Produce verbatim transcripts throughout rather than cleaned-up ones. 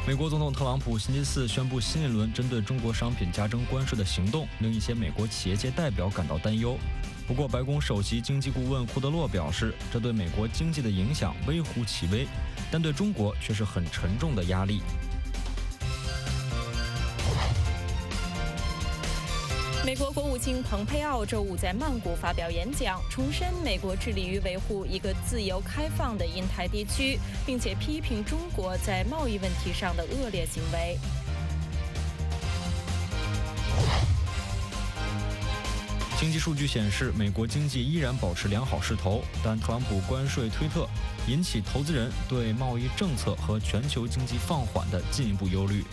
美国总统特朗普星期四宣布新一轮针对中国商品加征关税的行动，令一些美国企业界代表感到担忧。不过，白宫首席经济顾问库德洛表示，这对美国经济的影响微乎其微，但对中国却是很沉重的压力。 美国国务卿蓬佩奥周五在曼谷发表演讲，重申美国致力于维护一个自由开放的印太地区，并且批评中国在贸易问题上的恶劣行为。 经济数据显示，美国经济依然保持良好势头，但特朗普关税推特引起投资人对贸易政策和全球经济放缓的进一步忧虑。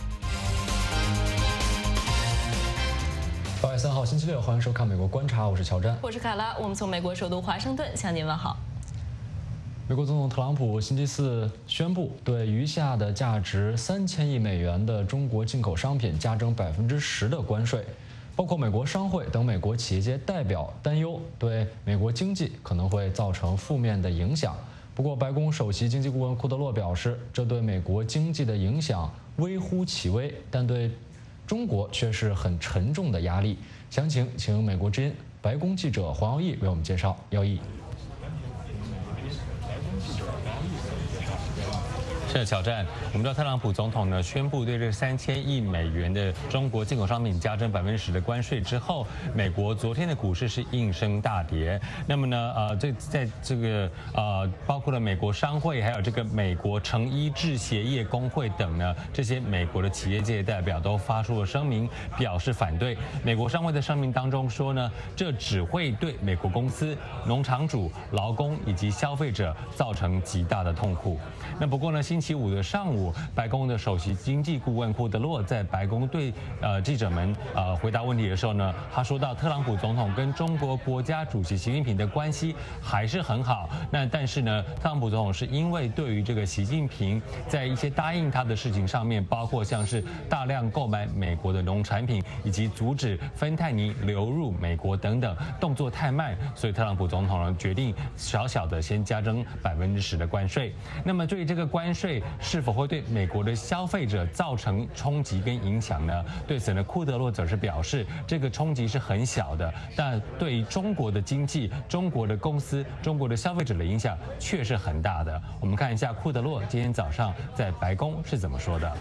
八月三号星期六，欢迎收看《美国观察》，我是乔詹， 我是卡拉，我们从美国首都华盛顿向您问好。 美国总统特朗普星期四宣布，对余下的价值三千亿美元的中国进口商品加征百分之十的关税，包括美国商会等美国企业界代表担忧，对美国经济可能会造成负面的影响。不过，白宫首席经济顾问库德洛表示，这对美国经济的影响微乎其微，但对中国却是很沉重的压力。详情请美国之音白宫记者黄耀义为我们介绍。耀义。 是的，挑战。我们知道特朗普总统呢宣布对这三千亿美元的中国进口商品加征百分之十的关税之后，美国昨天的股市是应声大跌。那么呢，呃，这在这个呃，包括了美国商会，还有这个美国成衣制鞋业工会等呢，这些美国的企业界代表都发出了声明，表示反对。美国商会的声明当中说呢，这只会对美国公司、农场主、劳工以及消费者造成极大的痛苦。那不过呢，星期五的上午，白宫的首席经济顾问库德洛在白宫对呃记者们呃回答问题的时候呢，他说到特朗普总统跟中国国家主席习近平的关系还是很好。那但是呢，特朗普总统是因为对于这个习近平在一些答应他的事情上面，包括像是大量购买美国的农产品以及阻止芬太尼流入美国等等动作太慢，所以特朗普总统呢决定小小的先加征百分之十的关税。那么对于这个关税是否会对美国的消费者造成冲击跟影响呢？对此呢，库德洛则是表示，这个冲击是很小的，但对于中国的经济、中国的公司、中国的消费者的影响却是很大的。我们看一下库德洛今天早上在白宫是怎么说的。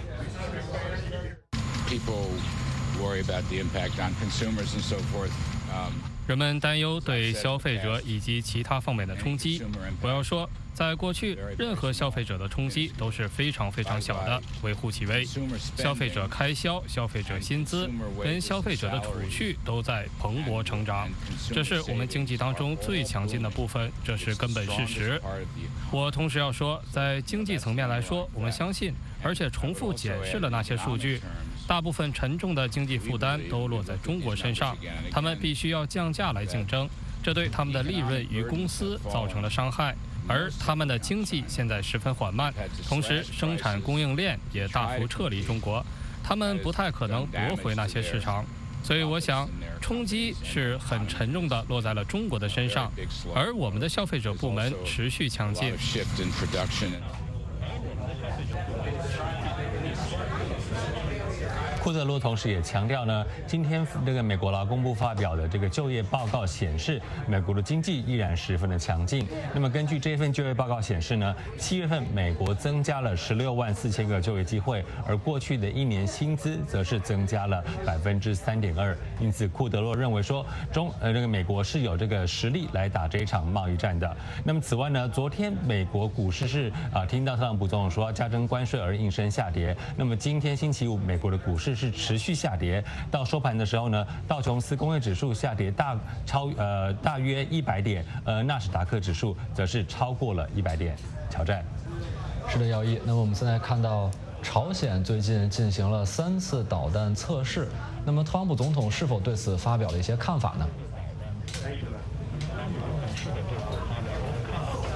People worry about the impact on consumers and so forth. Um, 人们担忧对消费者以及其他方面的冲击。我要说，在过去，任何消费者的冲击都是非常非常小的，微乎其微。消费者开销、消费者薪资跟消费者的储蓄都在蓬勃成长，这是我们经济当中最强劲的部分，这是根本事实。我同时要说，在经济层面来说，我们相信，而且重复解释了那些数据。大部分沉重的经济负担都落在中国身上，他们必须要降价来竞争，这对他们的利润与公司造成了伤害，而他们的经济现在十分缓慢，同时生产供应链也大幅撤离中国，他们不太可能夺回那些市场。所以我想，冲击是很沉重的落在了中国的身上，而我们的消费者部门持续强劲。 库德洛同时也强调呢，今天这个美国劳工部发表的这个就业报告显示，美国的经济依然十分的强劲。那么根据这份就业报告显示呢，七月份美国增加了十六万四千个就业机会，而过去的一年薪资则是增加了百分之三点二。因此，库德洛认为说，中呃这个美国是有这个实力来打这一场贸易战的。那么此外呢，昨天美国股市是啊听到特朗普总统说要加征关税而应声下跌。那么今天星期五，美国的股市是持续下跌，到收盘的时候呢，道琼斯工业指数下跌大超呃大约一百点，呃纳斯达克指数则是超过了一百点。挑战。 是的，耀一。那么我们现在看到，朝鲜最近进行了三次导弹测试，那么特朗普总统是否对此发表了一些看法呢？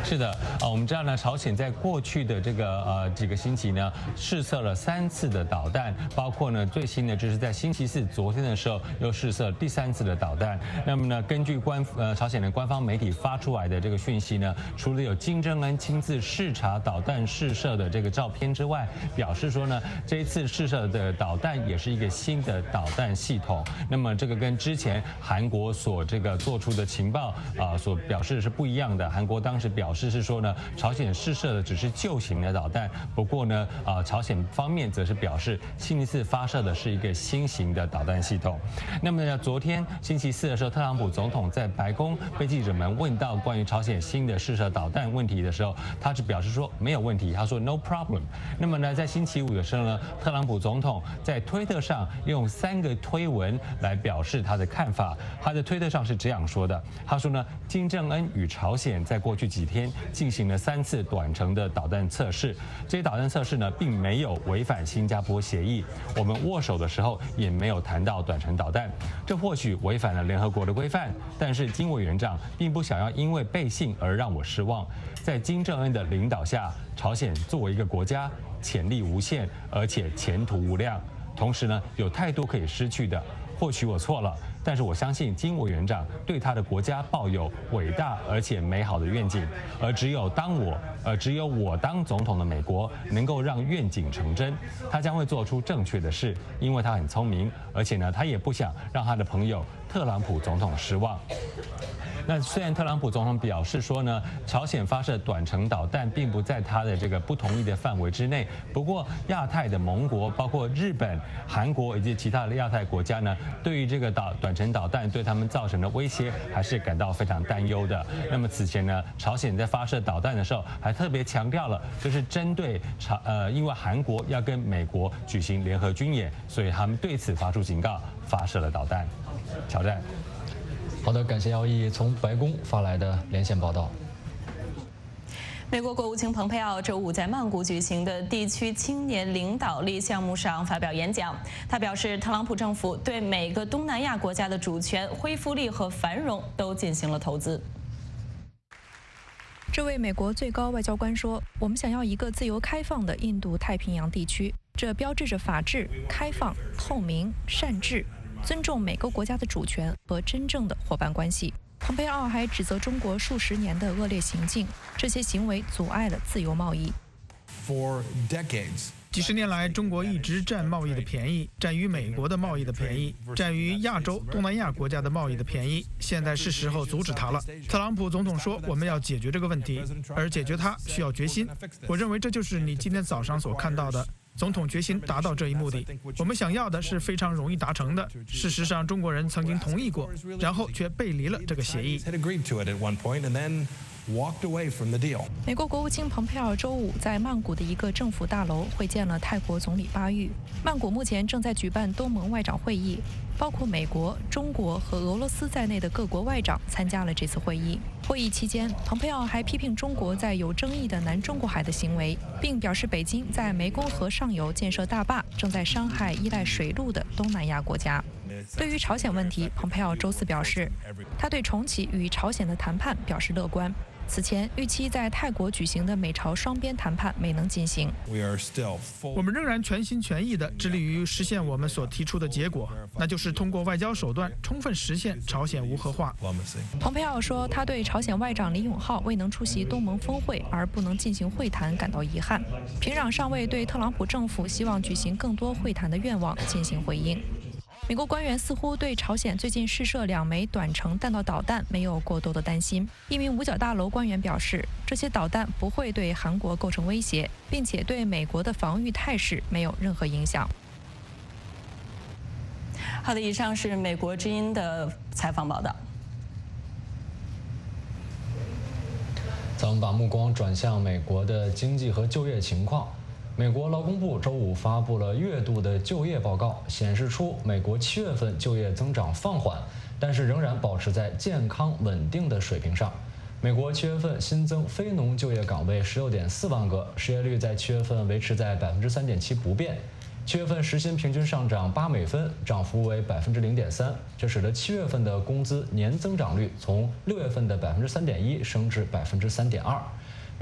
是的，啊，我们知道呢，朝鲜在过去的这个呃几个星期呢，试射了三次的导弹，包括呢最新的就是在星期四昨天的时候又试射第三次的导弹。那么呢，根据官呃朝鲜的官方媒体发出来的这个讯息呢，除了有金正恩亲自视察导弹试射的这个照片之外，表示说呢，这一次试射的导弹也是一个新的导弹系统。那么这个跟之前韩国所这个做出的情报啊、呃、所表示是不一样的。韩国当时表示是说呢，朝鲜试射的只是旧型的导弹，不过呢，啊、呃、朝鲜方面则是表示星期四发射的是一个新型的导弹系统。那么呢，昨天星期四的时候，特朗普总统在白宫被记者们问到关于朝鲜新的试射导弹问题的时候，他是表示说没有问题，他说 no problem。那么呢，在星期五的时候呢，特朗普总统在推特上用三个推文来表示他的看法。他的推特上是这样说的，他说呢，金正恩与朝鲜在过去几天进行了三次短程的导弹测试，这些导弹测试呢，并没有违反新加坡协议。我们握手的时候也没有谈到短程导弹，这或许违反了联合国的规范，但是金委员长并不想要因为背信而让我失望。在金正恩的领导下，朝鲜作为一个国家，潜力无限，而且前途无量，同时呢，有太多可以失去的。或许我错了，但是我相信金委员长对他的国家抱有伟大而且美好的愿景，而只有当我，呃，只有我当总统的美国能够让愿景成真。他将会做出正确的事，因为他很聪明，而且呢，他也不想让他的朋友特朗普总统失望。那虽然特朗普总统表示说呢，朝鲜发射短程导弹并不在他的这个不同意的范围之内，不过亚太的盟国，包括日本、韩国以及其他的亚太国家呢，对于这个导短程导弹对他们造成的威胁，还是感到非常担忧的。那么此前呢，朝鲜在发射导弹的时候，还特别强调了，就是针对朝呃，因为韩国要跟美国举行联合军演，所以他们对此发出警告，发射了导弹。挑战。 好的，感谢姚毅从白宫发来的连线报道。 美国国务卿蓬佩奥周五在曼谷举行的地区青年领导力项目上发表演讲。他表示，特朗普政府对每个东南亚国家的主权、恢复力和繁荣都进行了投资。 这位美国最高外交官说：“我们想要一个自由开放的印度太平洋地区，这标志着法治、开放、透明、善治。”尊重每个国家的主权和真正的伙伴关系。蓬佩奥还指责中国数十年的恶劣行径，这些行为阻碍了自由贸易。 For decades. 几十年来，中国一直占贸易的便宜，占于美国的贸易的便宜，占于亚洲、东南亚国家的贸易的便宜。现在是时候阻止它了。特朗普总统说，我们要解决这个问题，而解决它需要决心。我认为这就是你今天早上所看到的。总统决心达到这一目的，我们想要的是非常容易达成的。事实上，中国人曾经同意过，然后却背离了这个协议。 美国国务卿蓬佩奥周五在曼谷的一个政府大楼会见了泰国总理巴育。曼谷目前正在举办东盟外长会议，包括美国、中国和俄罗斯在内的各国外长参加了这次会议。会议期间，蓬佩奥还批评中国在有争议的南中国海的行为，并表示北京在湄公河上游建设大坝，正在伤害依赖水路的东南亚国家。对于朝鲜问题，蓬佩奥周四表示，他对重启与朝鲜的谈判表示乐观。此前预期在泰国举行的美朝双边谈判没能进行。 我们仍然全心全意地致力于实现我们所提出的结果，那就是通过外交手段充分实现朝鲜无核化。 蓬佩奥说，他对朝鲜外长李永浩未能出席东盟峰会而不能进行会谈感到遗憾。平壤尚未对特朗普政府希望举行更多会谈的愿望进行回应。美国官员似乎对朝鲜最近试射两枚短程弹道导弹没有过多的担心。一名五角大楼官员表示，这些导弹不会对韩国构成威胁，并且对美国的防御态势没有任何影响。 好的，以上是美国之音的采访报道。 咱们把目光转向美国的经济和就业情况。美国劳工部周五发布了月度的就业报告，显示出美国七月份就业增长放缓，但是仍然保持在健康稳定的水平上。美国七月份新增非农就业岗位十六点四万个，失业率在七月份维持在百分之三点七不变。七月份时薪平均上涨八美分，涨幅为百分之零点三，这使得七月份的工资年增长率从六月份的百分之三点一升至百分之三点二。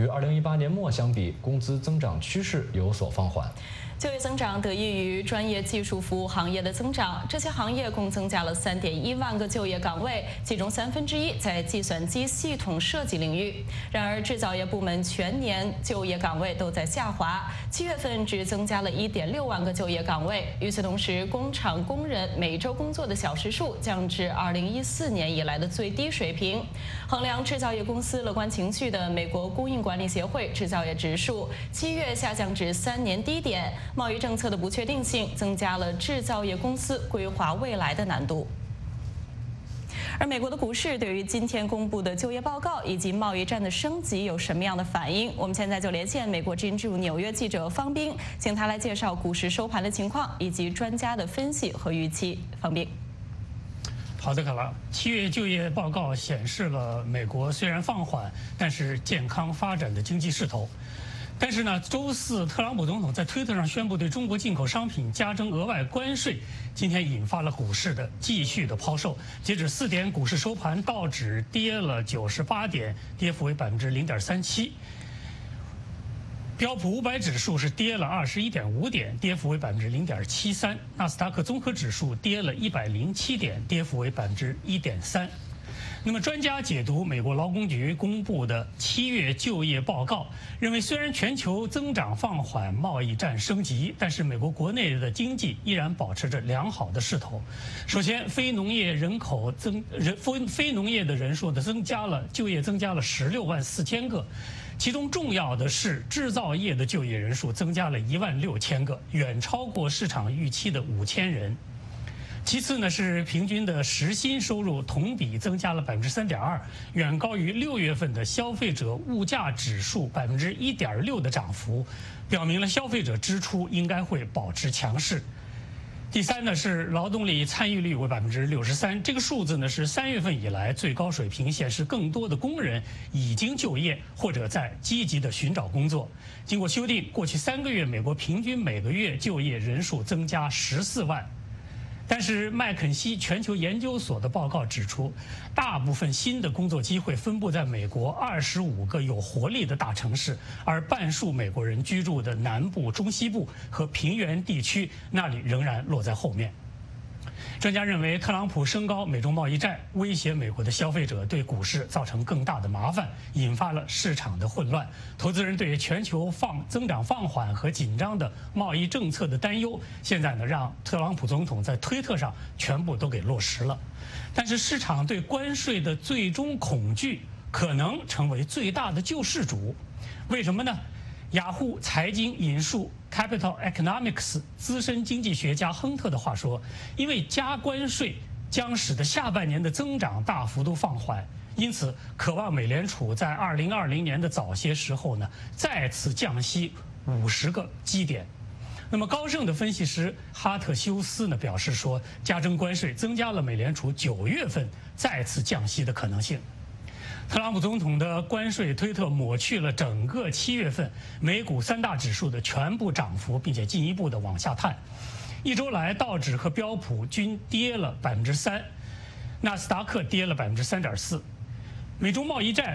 与二零一八年末相比，工资增长趋势有所放缓。 就业增长得益于专业技术服务行业的增长，这些行业共增加了三点一万个就业岗位，其中三分之一在计算机系统设计领域。然而，制造业部门全年就业岗位都在下滑，七月份只增加了一点六万个就业岗位。与此同时，工厂工人每周工作的小时数降至二零一四年以来的最低水平。衡量制造业公司乐观情绪的美国供应管理协会制造业指数七月下降至三年低点。贸易政策的不确定性增加了制造业公司规划未来的难度。而美国的股市对于今天公布的就业报告以及贸易战的升级有什么样的反应？我们现在就连线美国之音驻纽约记者方冰，请他来介绍股市收盘的情况以及专家的分析和预期。方冰。 好的，卡拉。七月就业报告显示了美国虽然放缓，但是健康发展的经济势头。但是呢，周四特朗普总统在推特上宣布对中国进口商品加征额外关税，今天引发了股市的继续的抛售。截止四点，股市收盘，道指跌了九十八点，跌幅为百分之零点三七；标普五百指数是跌了二十一点五点，跌幅为百分之零点七三；纳斯达克综合指数跌了一百零七点，跌幅为百分之一点三。那么，专家解读美国劳工局公布的七月就业报告，认为虽然全球增长放缓，贸易战升级，但是美国国内的经济依然保持着良好的势头。首先，非农业人口增人非非农业的人数的增加了，就业增加了十六万四千个，其中重要的是制造业的就业人数增加了一万六千个，远超过市场预期的五千人。其次呢，是平均的时薪收入同比增加了百分之三点二，远高于六月份的消费者物价指数百分之一点六的涨幅，表明了消费者支出应该会保持强势。第三呢，是劳动力参与率为百分之六十三，这个数字呢是三月份以来最高水平，显示更多的工人已经就业或者在积极的寻找工作。经过修订，过去三个月美国平均每个月就业人数增加十四万。但是麦肯锡全球研究所的报告指出，大部分新的工作机会分布在美国二十五个有活力的大城市，而半数美国人居住的南部、中西部和平原地区，那里仍然落在后面。专家认为，特朗普升高美中贸易战，威胁美国的消费者，对股市造成更大的麻烦，引发了市场的混乱。投资人对全球放增长放缓和紧张的贸易政策的担忧，现在呢让特朗普总统在推特上全部都给落实了。但是市场对关税的最终恐惧可能成为最大的救世主。为什么呢？雅虎财经引述 Capital Economics 资深经济学家亨特的话说，因为加关税将使得下半年的增长大幅度放缓，因此渴望美联储在二零二零年的早些时候呢再次降息五十个基点。那么高盛的分析师哈特修斯呢表示说，加征关税增加了美联储九月份再次降息的可能性。特朗普总统的关税推特抹去了整个七月份美股三大指数的全部涨幅，并且进一步的往下探。一周来，道指和标普均跌了百分之三，纳斯达克跌了百分之三点四。美中贸易战。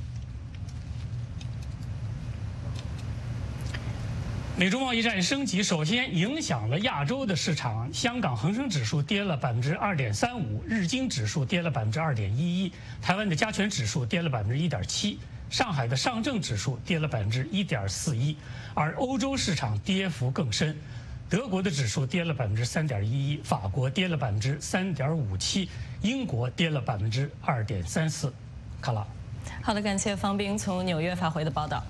美中贸易战升级，首先影响了亚洲的市场。香港恒生指数跌了百分之二点三五，日经指数跌了百分之二点一一，台湾的加权指数跌了百分之一点七，上海的上证指数跌了百分之一点四一，而欧洲市场跌幅更深，德国的指数跌了百分之三点一一，法国跌了百分之三点五七，英国跌了百分之二点三四。卡拉， 好的，感谢方冰从纽约发回的报道。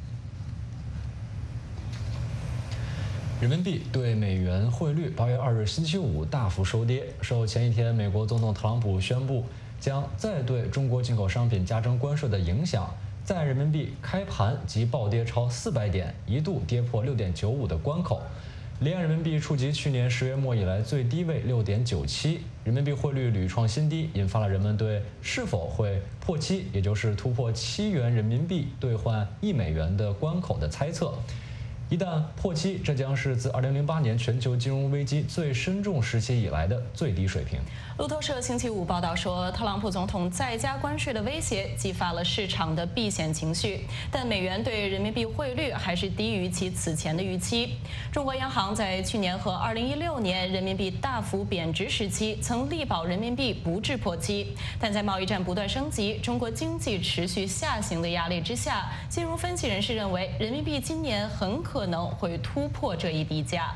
人民币对美元汇率八月二日星期五大幅收跌，受前一天美国总统特朗普宣布将再对中国进口商品加征关税的影响，在人民币开盘即暴跌超四百点，一度跌破六点九五的关口。离岸人民币触及去年十月末以来最低位六点九七，人民币汇率屡创新低，引发了人们对是否会破七，也就是突破七元人民币兑换一美元的关口的猜测。 一旦破七，这将是自二零零八年全球金融危机最深重时期以来的最低水平。 路透社星期五报道说，特朗普总统再加关税的威胁激发了市场的避险情绪，但美元对人民币汇率还是低于其此前的预期。中国央行在去年和二零一六年人民币大幅贬值时期，曾力保人民币不致破七，但在贸易战不断升级、中国经济持续下行的压力之下，金融分析人士认为，人民币今年很可能会突破这一低价。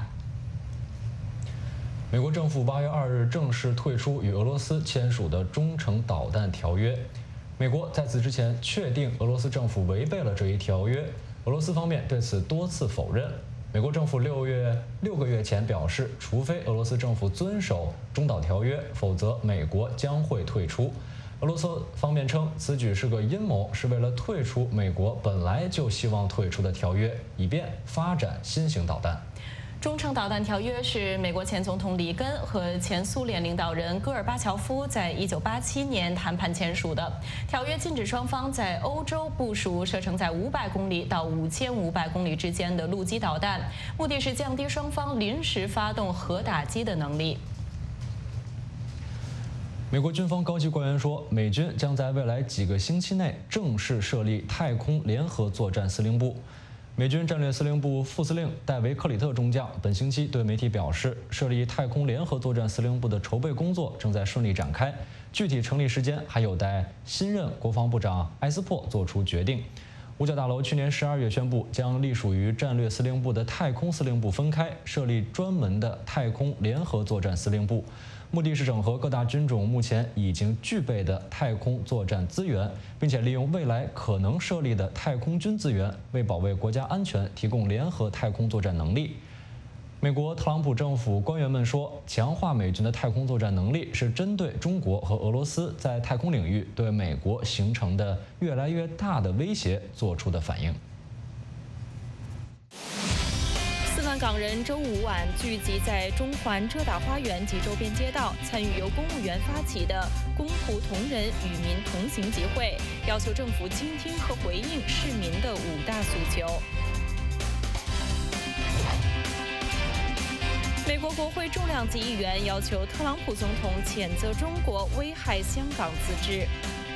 美国政府八月二日正式退出与俄罗斯签署的中程导弹条约。美国在此之前确定俄罗斯政府违背了这一条约，俄罗斯方面对此多次否认。美国政府六月六个月前表示，除非俄罗斯政府遵守中导条约，否则美国将会退出。俄罗斯方面称，此举是个阴谋，是为了退出美国本来就希望退出的条约，以便发展新型导弹。 中程导弹条约是美国前总统里根和前苏联领导人戈尔巴乔夫在一九八七年谈判签署的。条约禁止双方在欧洲部署射程在五百公里到五千五百公里之间的陆基导弹，目的是降低双方临时发动核打击的能力。 美国军方高级官员说，美军将在未来几个星期内正式设立太空联合作战司令部。美军战略司令部副司令戴维·克里特中将本星期对媒体表示，设立太空联合作战司令部的筹备工作正在顺利展开，具体成立时间还有待新任国防部长埃斯珀做出决定。五角大楼去年十二月宣布，将隶属于战略司令部的太空司令部分开，设立专门的太空联合作战司令部。目的是整合各大军种目前已经具备的太空作战资源，并且利用未来可能设立的太空军资源，为保卫国家安全提供联合太空作战能力。美国特朗普政府官员们说，强化美军的太空作战能力是针对中国和俄罗斯在太空领域对美国形成的越来越大的威胁做出的反应。 四万港人周五晚聚集在中环遮打花园及周边街道，参与由公务员发起的“公仆同仁，与民同行”集会，要求政府倾听和回应市民的五大诉求。美国国会重量级议员要求特朗普总统谴责中国危害香港自治。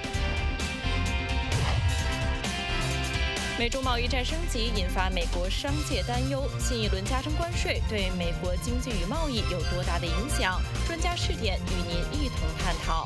美中贸易战升级，引发美国商界担忧，新一轮加征关税对美国经济与贸易有多大的影响？专家视点与您一同探讨。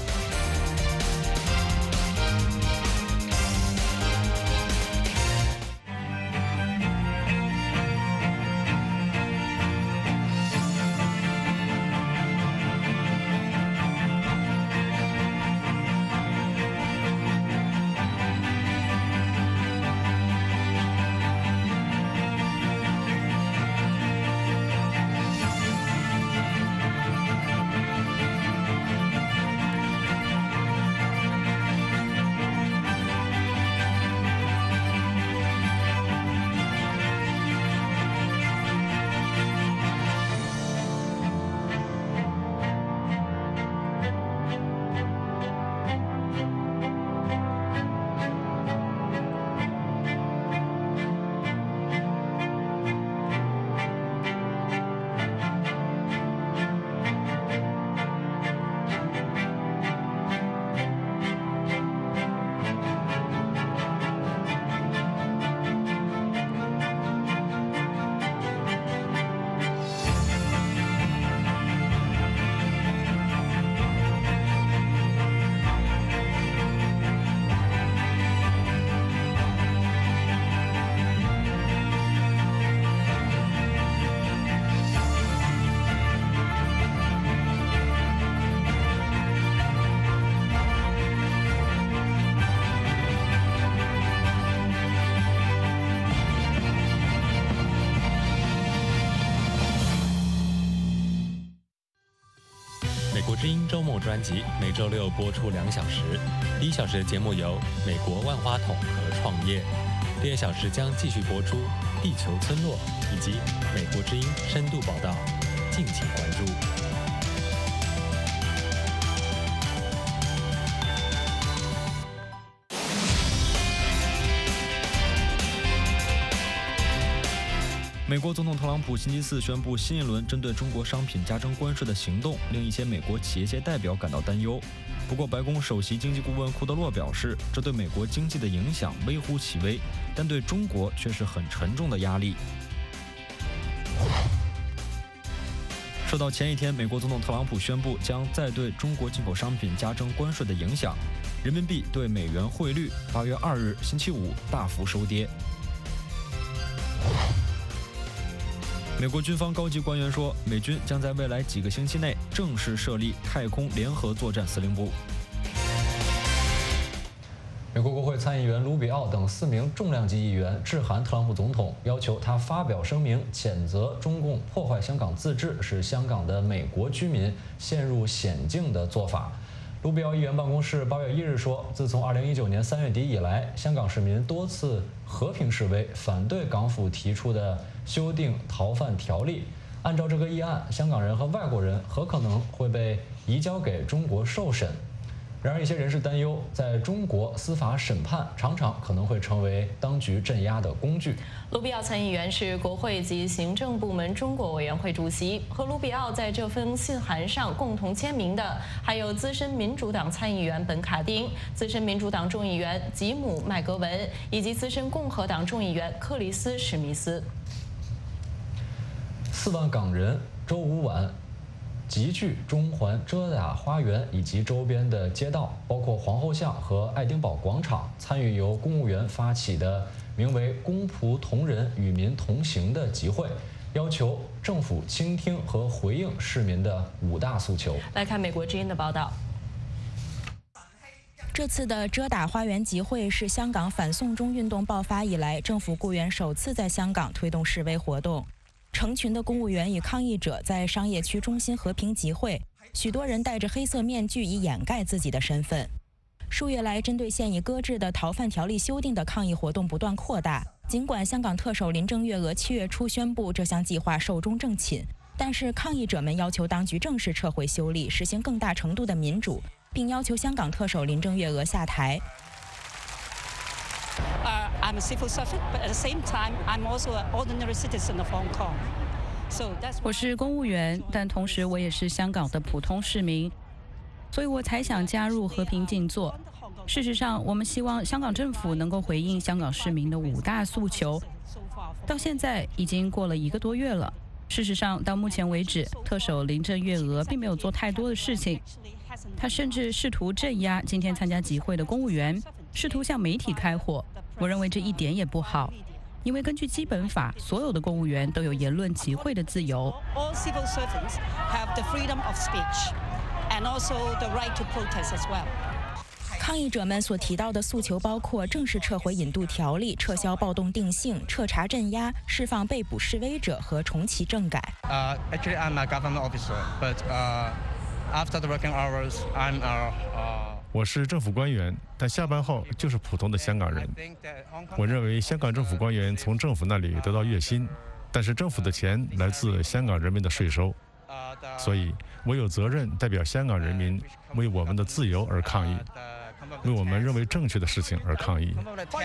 之音周末专辑每周六播出两小时，第一小时的节目由美国万花筒和创业，第二小时将继续播出地球村落以及美国之音深度报道，敬请关注。 美国总统特朗普星期四宣布新一轮针对中国商品加征关税的行动，令一些美国企业界代表感到担忧。不过，白宫首席经济顾问库德洛表示，这对美国经济的影响微乎其微，但对中国却是很沉重的压力。受到前一天美国总统特朗普宣布将再对中国进口商品加征关税的影响，人民币对美元汇率八月二日星期五大幅收跌。美国军方高级官员说，美军将在未来几个星期内正式设立太空联合作战司令部。美国国会参议员卢比奥等四名重量级议员致函特朗普总统，要求他发表声明，谴责中共破坏香港自治，使香港的美国居民陷入险境的做法。卢比奥议员办公室八月一日说，自从二零一九年三月底以来，香港市民多次和平示威，反对港府提出的修订逃犯条例。按照这个议案，香港人和外国人很可能会被移交给中国受审。然而，一些人士担忧，在中国司法审判常常可能会成为当局镇压的工具。 卢比奥参议员是国会及行政部门中国委员会主席，和卢比奥在这封信函上共同签名的还有资深民主党参议员本卡丁、资深民主党众议员吉姆麦格文以及资深共和党众议员克里斯史密斯。 四万港人周五晚集聚中环遮打花园以及周边的街道，包括皇后巷和爱丁堡广场，参与由公务员发起的名为“公仆同仁，与民同行”的集会，要求政府倾听和回应市民的五大诉求。 来看美国之音的报道。 这次的遮打花园集会是香港反送中运动爆发以来，政府雇员首次在香港推动示威活动。成群的公务员与抗议者在商业区中心和平集会，许多人戴着黑色面具以掩盖自己的身份。数月来，针对现已搁置的逃犯条例修订的抗议活动不断扩大。尽管香港特首林郑月娥七月初宣布这项计划寿终正寝，但是抗议者们要求当局正式撤回修例，实行更大程度的民主，并要求香港特首林郑月娥下台。 Uh, I'm a civil servant, but at the same time, I'm also an ordinary citizen of Hong Kong. So that's 我是公务员，但同时我也是香港的普通市民，所以我才想加入和平静坐。事实上，我们希望香港政府能够回应香港市民的五大诉求。到现在已经过了一个多月了。事实上，到目前为止，特首林郑月娥并没有做太多的事情。她甚至试图镇压今天参加集会的公务员，试图向媒体开火。我认为这一点也不好，因为根据基本法，所有的公务员都有言论集会的自由。 all civil servants have the freedom of speech and also the right to protest as well. 抗议者们所提到的诉求包括正式撤回引渡条例、撤销暴动定性、彻查镇压、释放被捕示威者和重启政改。 Uh, actually, I'm a government officer, but uh, after the working hours, I'm a. Uh, 我是政府官员，但下班后就是普通的香港人。我认为香港政府官员从政府那里得到月薪，但是政府的钱来自香港人民的税收，所以我有责任代表香港人民为我们的自由而抗议，为我们认为正确的事情而抗议。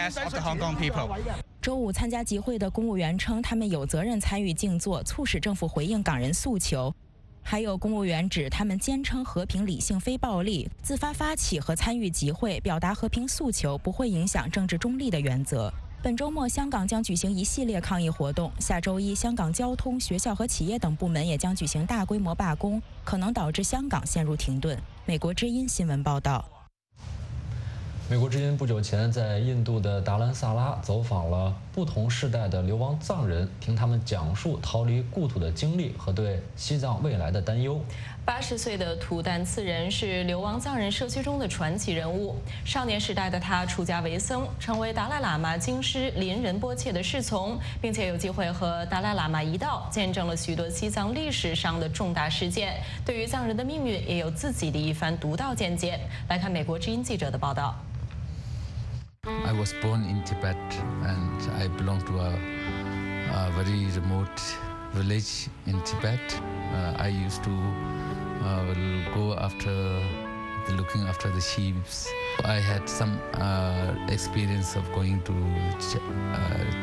周五参加集会的公务员称，他们有责任参与静坐，促使政府回应港人诉求。还有公务员指，他们坚称和平、理性、非暴力，自发发起和参与集会，表达和平诉求，不会影响政治中立的原则。本周末，香港将举行一系列抗议活动。下周一，香港交通、学校和企业等部门也将举行大规模罢工，可能导致香港陷入停顿。美国之音新闻报道。 美国之音不久前在印度的达兰萨拉走访了不同世代的流亡藏人，听他们讲述逃离故土的经历和对西藏未来的担忧。 八十岁的图丹次人是流亡藏人社区中的传奇人物。少年时代的他出家为僧，成为达赖喇嘛经师林仁波切的侍从，并且有机会和达赖喇嘛一道见证了许多西藏历史上的重大事件，对于藏人的命运也有自己的一番独到见解。来看美国之音记者的报道。 I was born in Tibet and I belong to a, a very remote village in Tibet. Uh, I used to uh, go after the, looking after the sheep. I had some uh, experience of going to uh,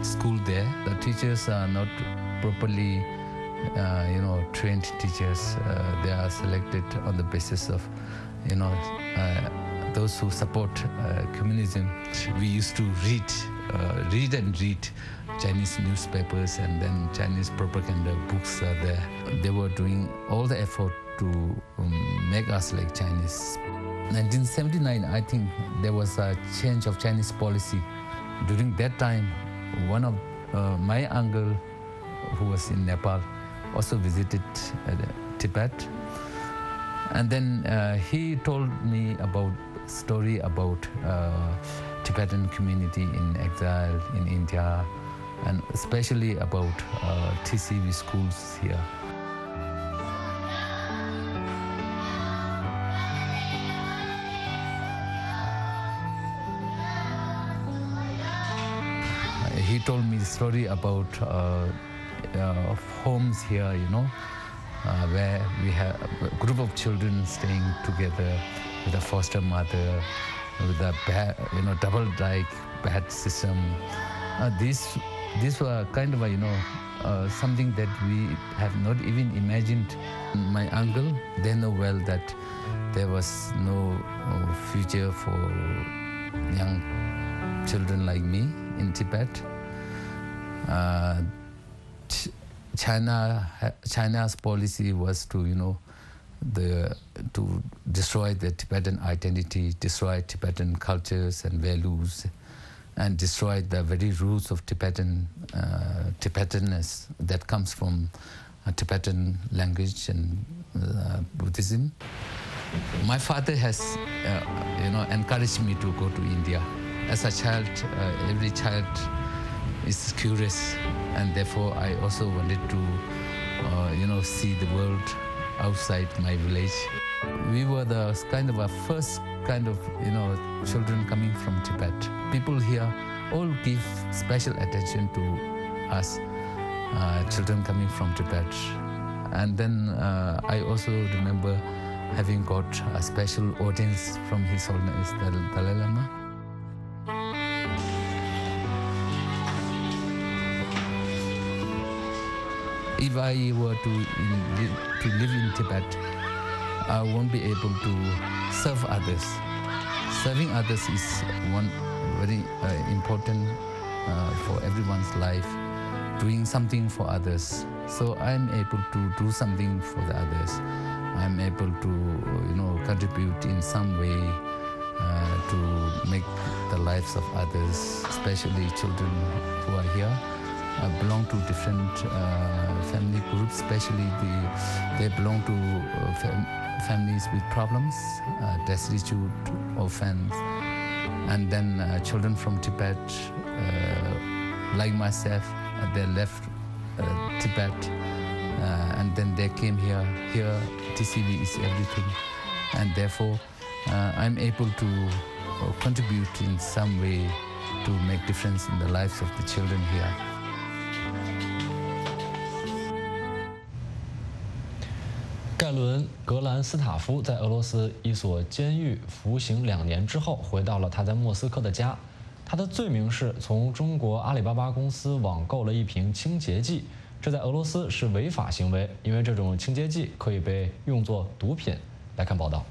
school there. The teachers are not properly, uh, you know, trained teachers. Uh, they are selected on the basis of, you know, uh, those who support uh, communism. We used to read, uh, read and read Chinese newspapers, and then Chinese propaganda books are there. They were doing all the effort to um, make us like Chinese. nineteen seventy-nine, I think there was a change of Chinese policy. During that time, one of uh, my uncle, who was in Nepal, also visited uh, Tibet. And then uh, he told me about story about uh, Tibetan community in exile in India, and especially about uh, T C V schools here. He told me the story about uh, uh, homes here, you know, uh, where we have a group of children staying together with a foster mother, with a bed, you know, double like bed system. Uh, these, these were kind of a, you know, uh, something that we have not even imagined. My uncle, they know well that there was no uh, future for young children like me in Tibet. Uh, Ch China, China's policy was to, you know, the to destroy the Tibetan identity, destroy Tibetan cultures and values, and destroy the very roots of Tibetan uh, Tibetanness that comes from uh, Tibetan language and uh, Buddhism. My father has, uh, you know, encouraged me to go to India. As a child, uh, every child is curious, and therefore I also wanted to, uh, you know, see the world outside my village. We were the kind of a first kind of, you know, children coming from Tibet. People here all give special attention to us, uh, children coming from Tibet. And then uh, I also remember having got a special audience from His Holiness the Dalai Lama. If I were to, in, to live in Tibet, I won't be able to serve others. Serving others is one very uh, important uh, for everyone's life, doing something for others. So I'm able to do something for the others. I'm able to, you know, contribute in some way uh, to make the lives of others, especially children who are here. Uh, belong to different uh, family groups, especially the, they belong to uh, fam families with problems, uh, destitute, orphans, and then uh, children from Tibet, uh, like myself, uh, they left uh, Tibet, uh, and then they came here. Here, T C V is everything, and therefore uh, I'm able to uh, contribute in some way to make difference in the lives of the children here. 盖伦·格兰斯塔夫在俄罗斯一所监狱服刑两年之后，回到了他在莫斯科的家。他的罪名是从中国阿里巴巴公司网购了一瓶清洁剂，这在俄罗斯是违法行为，因为这种清洁剂可以被用作毒品。来看报道。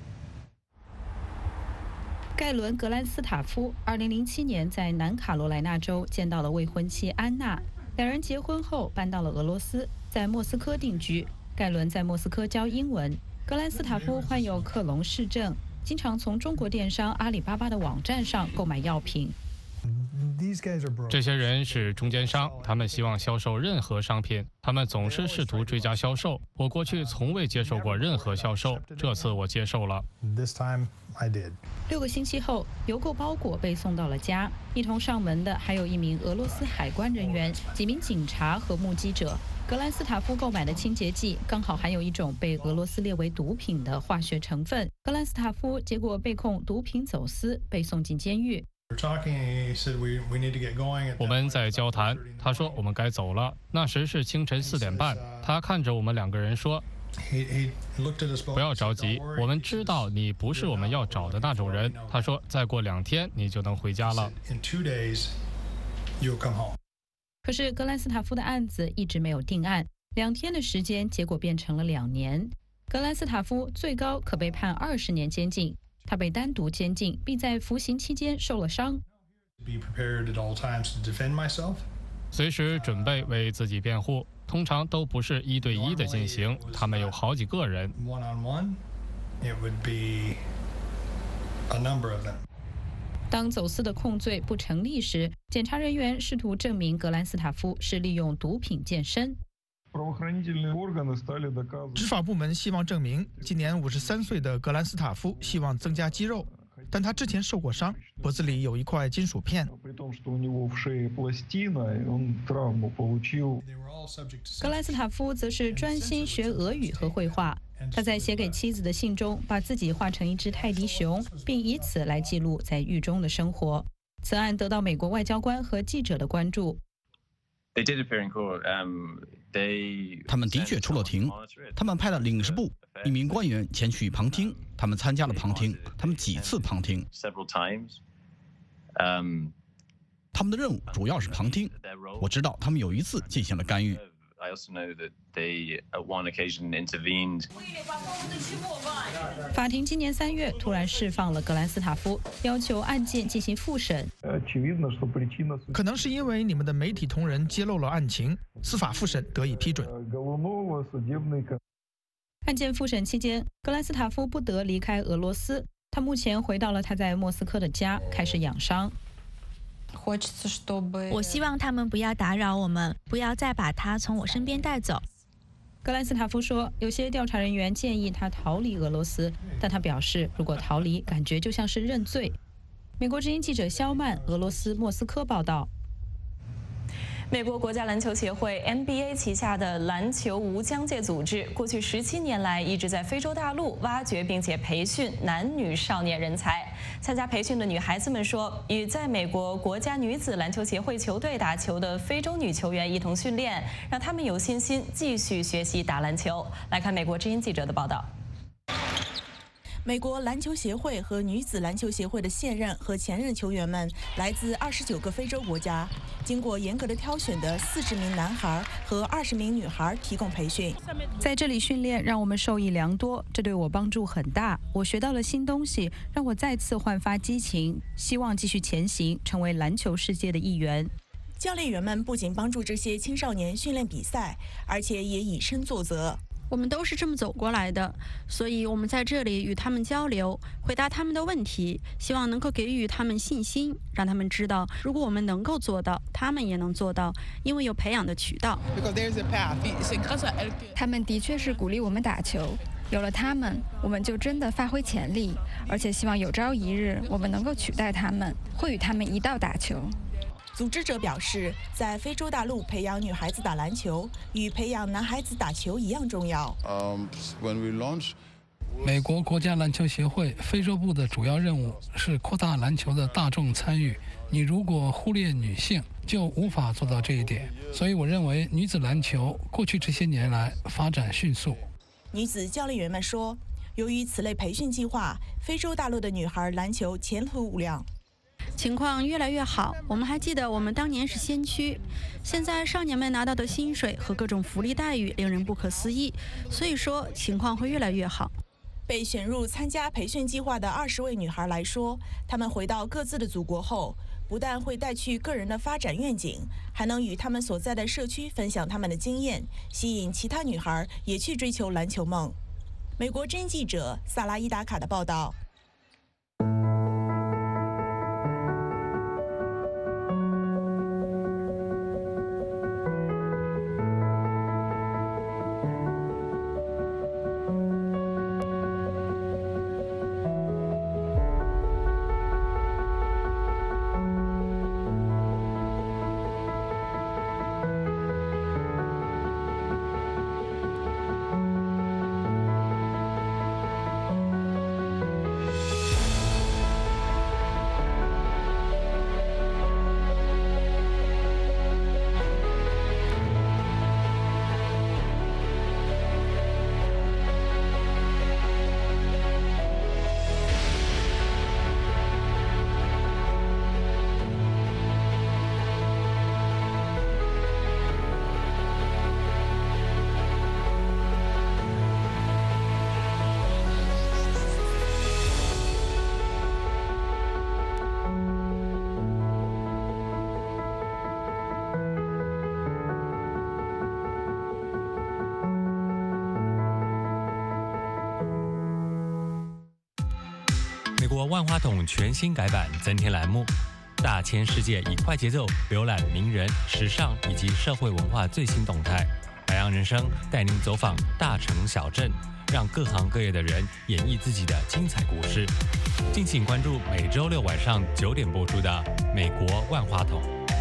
盖伦·格兰斯塔夫二零零七年在南卡罗来纳州见到了未婚妻安娜，两人结婚后搬到了俄罗斯，在莫斯科定居。 盖伦在莫斯科教英文。格兰斯塔夫患有克隆氏症，经常从中国电商阿里巴巴的网站上购买药品。 这些人是中间商，他们希望销售任何商品，他们总是试图追加销售。我过去从未接受过任何销售，这次我接受了。 六个星期后，邮购包裹被送到了家。一同上门的还有一名俄罗斯海关人员、几名警察和目击者。 格兰斯塔夫购买的清洁剂刚好含有一种被俄罗斯列为毒品的化学成分。格兰斯塔夫结果被控毒品走私，被送进监狱。 我们在交谈，他说我们该走了。那时是清晨四点半，他看着我们两个人说：“不要着急，我们知道你不是我们要找的那种人。”他说：“再过两天你就能回家了。” you'll come home. 可是格兰斯塔夫的案子一直没有定案，两天的时间，结果变成了两年。格兰斯塔夫最高可被判二十年监禁，他被单独监禁，并在服刑期间受了伤。 Be prepared at all times to defend myself. 随时准备为自己辩护，通常都不是一对一的进行，他们有好几个人。 One on one, it would be a number of them. 当走私的控罪不成立时，检察人员试图证明格兰斯塔夫是利用毒品健身。 执法部门希望证明，今年五十三岁的格兰斯塔夫希望增加肌肉，但他之前受过伤，脖子里有一块金属片。 格兰斯塔夫则是专心学俄语和绘画。他在写给妻子的信中，把自己画成一只泰迪熊，并以此来记录在狱中的生活。此案得到美国外交官和记者的关注。 他们的确出了庭，他们派了领事部一名官员前去旁听，他们参加了旁听，他们几次旁听。他们的任务主要是旁听。我知道他们有一次进行了干预。 I also know that they, at one occasion, intervened. 法庭今年三月突然释放了格兰斯塔夫，要求案件进行复审。 可能是因为你们的媒体同仁揭露了案情，司法复审得以批准。 案件复审期间，格兰斯塔夫不得离开俄罗斯，他目前回到了他在莫斯科的家，开始养伤。 我希望他们不要打扰我们，不要再把他从我身边带走。 格兰斯塔夫说，有些调查人员建议他逃离俄罗斯，但他表示，如果逃离，感觉就像是认罪。美国之音记者肖曼，俄罗斯莫斯科报道。 美国国家篮球协会 N B A 旗下的篮球无疆界组织，过去十七年来一直在非洲大陆挖掘并且培训男女少年人才。参加培训的女孩子们说，与在美国国家女子篮球协会球队打球的非洲女球员一同训练，让她们有信心继续学习打篮球。来看美国之音记者的报道。 美国篮球协会和女子篮球协会的现任和前任球员们来自二十九个非洲国家，经过严格的挑选的四十名男孩和二十名女孩提供培训。 在这里训练让我们受益良多，这对我帮助很大。我学到了新东西，让我再次焕发激情，希望继续前行，成为篮球世界的一员。 教练员们不仅帮助这些青少年训练比赛，而且也以身作则。 我们都是这么走过来的，所以我们在这里与他们交流，回答他们的问题，希望能够给予他们信心，让他们知道，如果我们能够做到，他们也能做到，因为有培养的渠道。 他们的确是鼓励我们打球，有了他们，我们就真的发挥潜力，而且希望有朝一日我们能够取代他们，会与他们一道打球。 组织者表示，在非洲大陆培养女孩子打篮球，与培养男孩子打球一样重要。 美国国家篮球协会非洲部的主要任务是扩大篮球的大众参与。你如果忽略女性，就无法做到这一点。所以我认为女子篮球过去这些年来发展迅速。 女子教练员们说，由于此类培训计划，非洲大陆的女孩篮球前途无量。 情况越来越好，我们还记得我们当年是先驱，现在少年们拿到的薪水和各种福利待遇令人不可思议，所以说情况会越来越好。 被选入参加培训计划的二十位女孩来说，她们回到各自的祖国后，不但会带去个人的发展愿景，还能与她们所在的社区分享她们的经验，吸引其他女孩也去追求篮球梦。美国之音记者萨拉伊达卡的报道。 美国万花筒全新改版，增添栏目，大千世界以快节奏浏览名人、时尚以及社会文化最新动态。海洋人生带您走访大城小镇，让各行各业的人演绎自己的精彩故事。敬请关注每周六晚上九点播出的《美国万花筒》。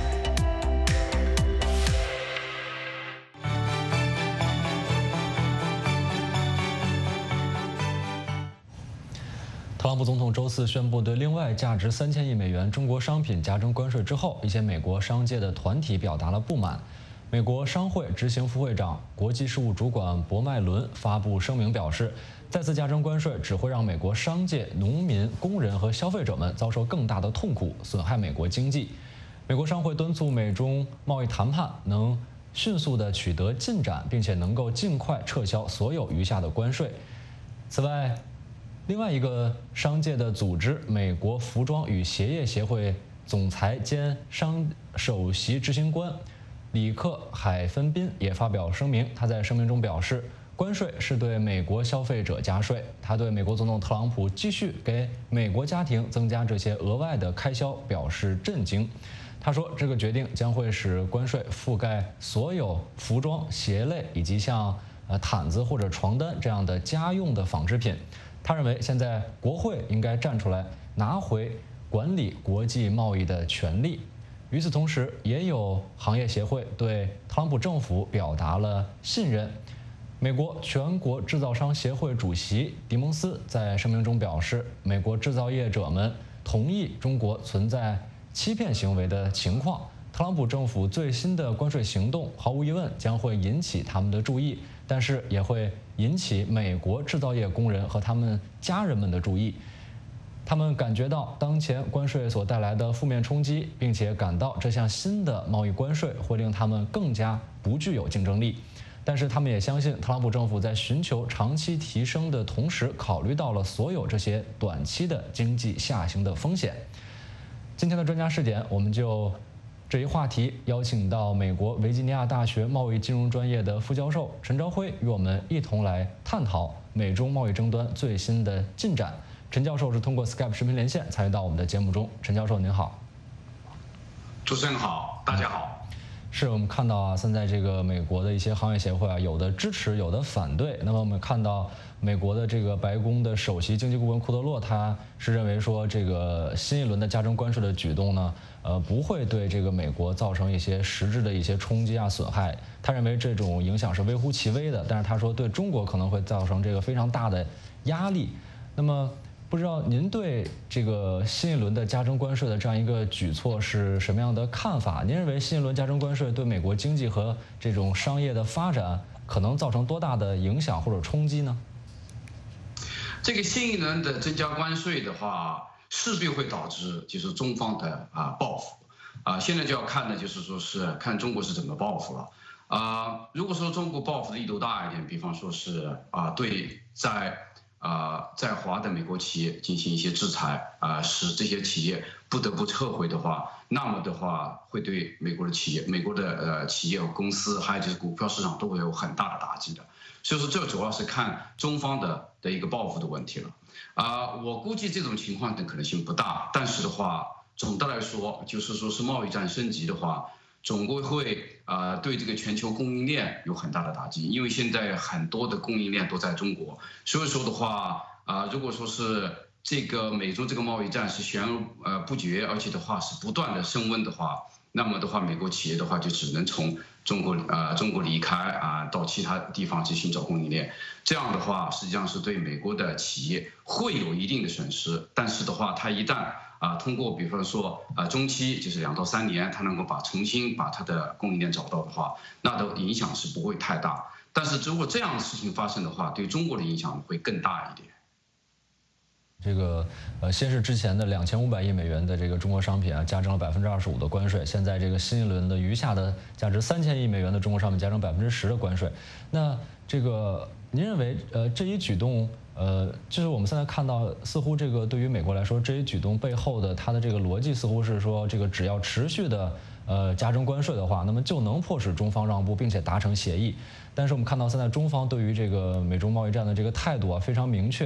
特朗普总统周四宣布对另外价值三千亿美元中国商品加征关税之后，一些美国商界的团体表达了不满。美国商会执行副会长、国际事务主管博麦伦发布声明表示，再次加征关税只会让美国商界、农民、工人和消费者们遭受更大的痛苦，损害美国经济。美国商会敦促美中贸易谈判能迅速地取得进展，并且能够尽快撤销所有余下的关税。此外，另外一个商界的组织——美国服装与鞋业协会总裁兼商首席执行官里克·海芬宾也发表声明。他在声明中表示，关税是对美国消费者加税。他对美国总统特朗普继续给美国家庭增加这些额外的开销表示震惊。他说，这个决定将会使关税覆盖所有服装、鞋类以及像呃毯子或者床单这样的家用的纺织品。他认为，现在国会应该站出来，拿回管理国际贸易的权利。与此同时，也有行业协会对特朗普政府表达了信任。美国全国制造商协会主席迪蒙斯在声明中表示，美国制造业者们同意中国存在欺骗行为的情况。特朗普政府最新的关税行动毫无疑问将会引起他们的注意，但是也会引起美国制造业工人和他们家人们的注意。他们感觉到当前关税所带来的负面冲击，并且感到这项新的贸易关税会令他们更加不具有竞争力。但是他们也相信，特朗普政府在寻求长期提升的同时，考虑到了所有这些短期的经济下行的风险。今天的专家视点，我们就这一话题邀请到美国维吉尼亚大学贸易金融专业的副教授陈朝晖，与我们一同来探讨美中贸易争端最新的进展。陈教授是通过 Skype 视频连线参与到我们的节目中。陈教授您好。 主持人好，大家好。 是我们看到啊，现在这个美国的一些行业协会啊，有的支持，有的反对。那么我们看到美国的这个白宫的首席经济顾问库德洛，他是认为说，这个新一轮的加征关税的举动呢，呃，不会对这个美国造成一些实质的一些冲击啊、损害。他认为这种影响是微乎其微的，但是他说对中国可能会造成这个非常大的压力。那么不知道您对这个新一轮的加征关税的这样一个举措是什么样的看法？您认为新一轮加征关税对美国经济和这种商业的发展可能造成多大的影响或者冲击呢？ 这个新一轮的增加关税的话，势必会导致就是中方的啊报复啊。现在就要看的就是说是看中国是怎么报复了啊。如果说中国报复的力度大一点，比方说是啊对在啊，在华的美国企业进行一些制裁啊，使这些企业不得不撤回的话，那么的话会对美国的企业、美国的呃企业和公司，还有就是股票市场都会有很大的打击的。所以说，这主要是看中方的的一个报复的问题了。啊，我估计这种情况的可能性不大，但是的话，总的来说，就是说是贸易战升级的话，总归会啊、呃、对这个全球供应链有很大的打击，因为现在很多的供应链都在中国，所以说的话啊、呃，如果说是这个美中这个贸易战是悬而呃不决，而且的话是不断的升温的话，那么的话，美国企业的话就只能从中国啊、呃、中国离开啊、呃，到其他地方去寻找供应链，这样的话实际上是对美国的企业会有一定的损失，但是的话，它一旦啊，通过比方说啊中期就是两到三年，它能够把重新把它的供应链找到的话，那的影响是不会太大。但是如果这样的事情发生的话，对中国的影响会更大一点。 这个呃，先是之前的两千五百亿美元的这个中国商品啊，加征了百分之二十五的关税，现在这个新一轮的余下的价值三千亿美元的中国商品加征百分之十的关税。那这个您认为呃这一举动？呃，就是我们现在看到，似乎这个对于美国来说，这一举动背后的它的这个逻辑似乎是说，这个只要持续的呃加征关税的话，那么就能迫使中方让步，并且达成协议。但是我们看到现在中方对于这个美中贸易战的这个态度啊非常明确，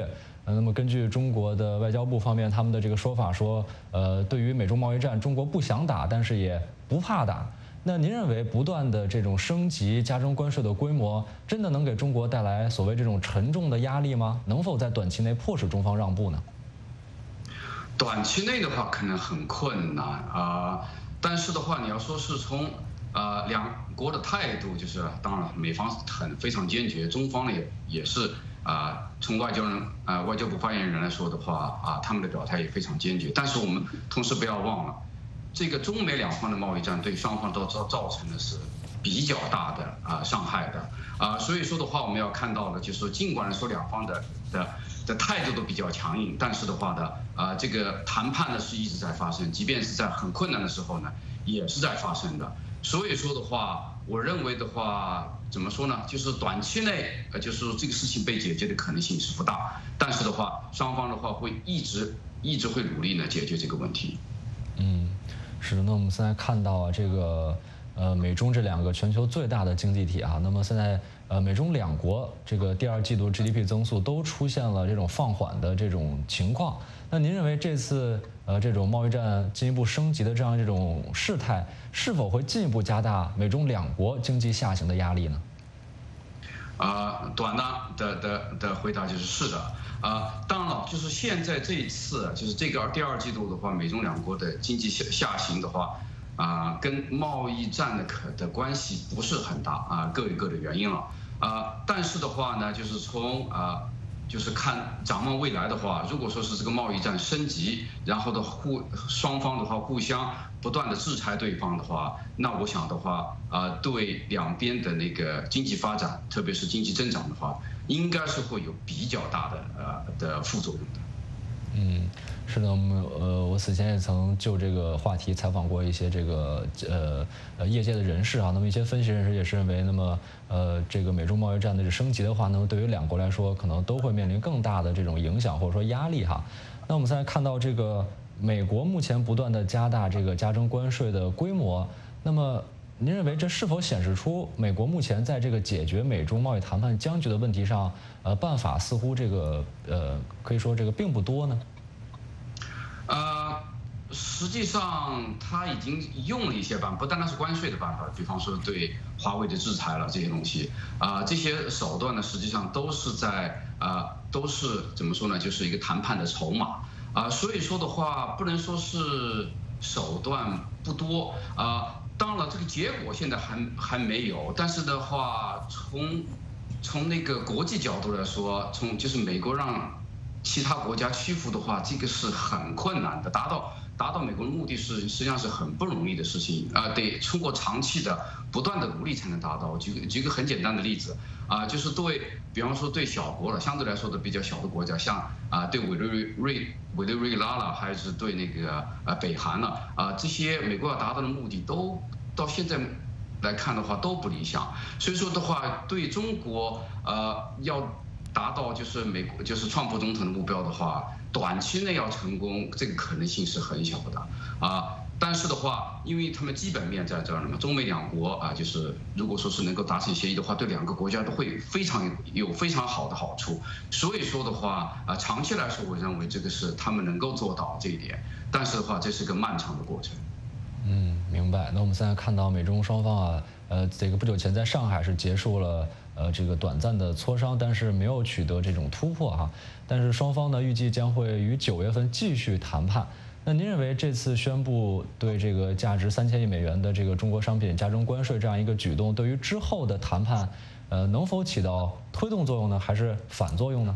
呃，那么根据中国的外交部方面他们的这个说法说，呃，对于美中贸易战，中国不想打，但是也不怕打。那您认为不断的这种升级加征关税的规模，真的能给中国带来所谓这种沉重的压力吗？能否在短期内迫使中方让步呢？ 短期内的话可能很困难啊、呃，但是的话，你要说是从呃两国的态度，就是当然美方很非常坚决，中方呢也也是啊、呃，从外交人啊、呃、外交部发言人来说的话啊、呃，他们的表态也非常坚决。但是我们同时不要忘了，这个中美两方的贸易战对双方都造造成的是比较大的啊、呃、伤害的啊、呃，所以说的话，我们要看到的就是说，尽管说两方的的。的态度都比较强硬，但是的话呢，啊、呃，这个谈判呢是一直在发生，即便是在很困难的时候呢，也是在发生的。所以说的话，我认为的话，怎么说呢？就是短期内，呃，就是说这个事情被解决的可能性是不大，但是的话，双方的话会一直一直会努力呢解决这个问题。 嗯，是的。那我们现在看到啊，这个呃，美中这两个全球最大的经济体啊，那么现在。呃，美中两国这个第二季度 G D P 增速都出现了这种放缓的这种情况。那您认为这次呃这种贸易战进一步升级的这样这种事态，是否会进一步加大美中两国经济下行的压力呢？ 啊、呃，短的的的的回答就是是的。啊、呃，当然了，就是现在这一次，就是这个第二季度的话，美中两国的经济下下行的话。啊、呃，跟贸易战的可的关系不是很大啊、呃，各有各的原因了啊、呃。但是的话呢，就是从啊、呃，就是看展望未来的话，如果说是这个贸易战升级，然后的互双方的话互相不断的制裁对方的话，那我想的话啊、呃，对两边的那个经济发展，特别是经济增长的话，应该是会有比较大的呃的副作用的。 嗯。是的，我们呃，我此前也曾就这个话题采访过一些这个呃呃业界的人士啊。那么一些分析人士也是认为，那么呃这个美中贸易战的升级的话，那么对于两国来说，可能都会面临更大的这种影响或者说压力哈。那我们现在看到这个美国目前不断的加大这个加征关税的规模，那么您认为这是否显示出美国目前在这个解决美中贸易谈判僵局的问题上，呃办法似乎这个呃可以说这个并不多呢？ 呃，实际上他已经用了一些办法，不单单是关税的办法，比方说对华为的制裁了这些东西，啊、呃，这些手段呢，实际上都是在啊、呃，都是怎么说呢，就是一个谈判的筹码啊、呃，所以说的话，不能说是手段不多啊、呃，当然了，这个结果现在还还没有，但是的话，从从那个国际角度来说，从就是美国让。其他国家屈服的话，这个是很困难的，达到达到美国的目的是实际上是很不容易的事情啊、呃，得通过长期的不断的努力才能达到。举个举个很简单的例子啊、呃，就是对，比方说对小国了，相对来说的比较小的国家，像啊、呃、对委内瑞委内瑞拉了，还是对那个呃北韩了啊、呃，这些美国要达到的目的都到现在来看的话都不理想，所以说的话，对中国呃要。达到就是美国就是川普总统的目标的话，短期内要成功，这个可能性是很小的啊。但是的话，因为他们基本面在这儿了嘛，中美两国啊，就是如果说是能够达成协议的话，对两个国家都会非常有非常好的好处。所以说的话啊，长期来说，我认为这个是他们能够做到这一点。但是的话，这是个漫长的过程。 嗯，明白。那我们现在看到美中双方啊，呃，这个不久前在上海是结束了。呃，这个短暂的磋商，但是没有取得这种突破哈。但是双方呢，预计将会于九月份继续谈判。那您认为这次宣布对这个价值三千亿美元的这个中国商品加征关税这样一个举动，对于之后的谈判，呃，能否起到推动作用呢，还是反作用呢？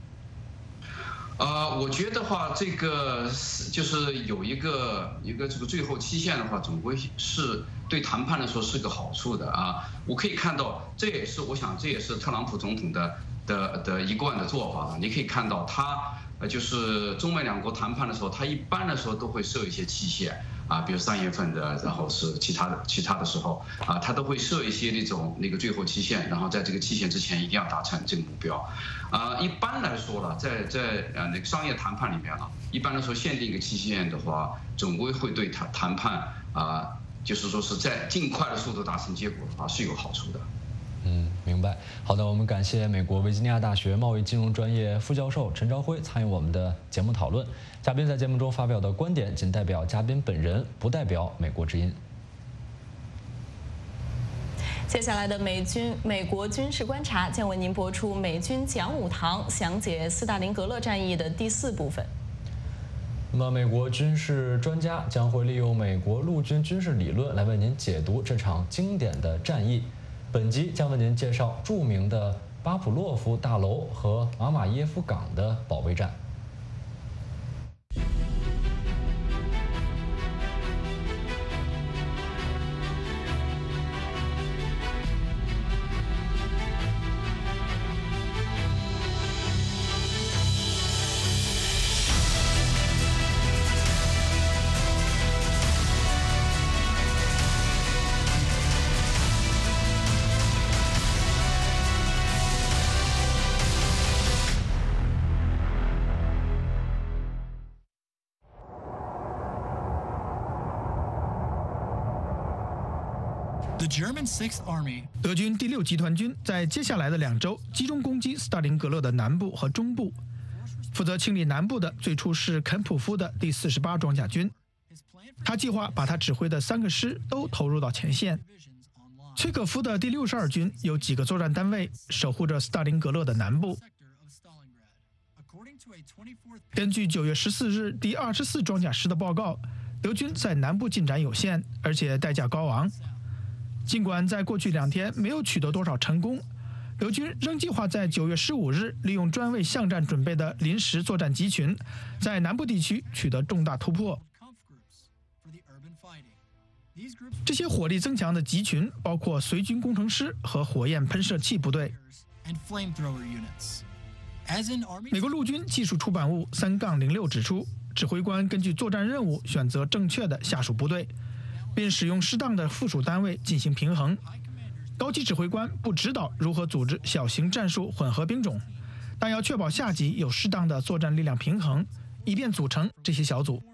呃，我觉得话，这个就是有一个一个这个最后期限的话，总归是对谈判来说是个好处的啊。我可以看到，这也是我想这也是特朗普总统的的的一贯的做法了。你可以看到他呃，就是中美两国谈判的时候，他一般的时候都会设一些期限啊，比如三月份的，然后是其他的其他的时候啊，他都会设一些那种那个最后期限，然后在这个期限之前一定要达成这个目标。啊，一般来说了，在在呃那个商业谈判里面了，一般来说限定一个期限的话，总归会对谈谈判啊，就是说是在尽快的速度达成结果的话是有好处的。 嗯，明白。好的，我们感谢美国维吉尼亚大学贸易金融专业副教授陈朝辉参与我们的节目讨论。嘉宾在节目中发表的观点仅代表嘉宾本人，不代表美国之音。 接下来的美军美国军事观察将为您播出美军讲武堂详解斯大林格勒战役的第四部分。 那么，美国军事专家将会利用美国陆军军事理论来为您解读这场经典的战役。本集将为您介绍著名的巴甫洛夫大楼和马马耶夫港的保卫战。 德军第六集团军在接下来的两周集中攻击斯大林格勒的南部和中部。负责清理南部的最初是肯普夫的第四十八装甲军，他计划把他指挥的三个师都投入到前线。崔可夫的第六十二军有几个作战单位守护着斯大林格勒的南部。根据九月十四日第二十四装甲师的报告，德军在南部进展有限，而且代价高昂。尽管在过去两天没有取得多少成功，德军仍计划在九月十五日利用专为巷战准备的临时作战集群，在南部地区取得重大突破。这些火力增强的集群包括随军工程师和火焰喷射器部队。美国陆军技术出版物三杠零六指出，指挥官根据作战任务选择正确的下属部队，并使用适当的附属单位进行平衡。高级指挥官不指导如何组织小型战术混合兵种，但要确保下级有适当的作战力量平衡，以便组成这些小组。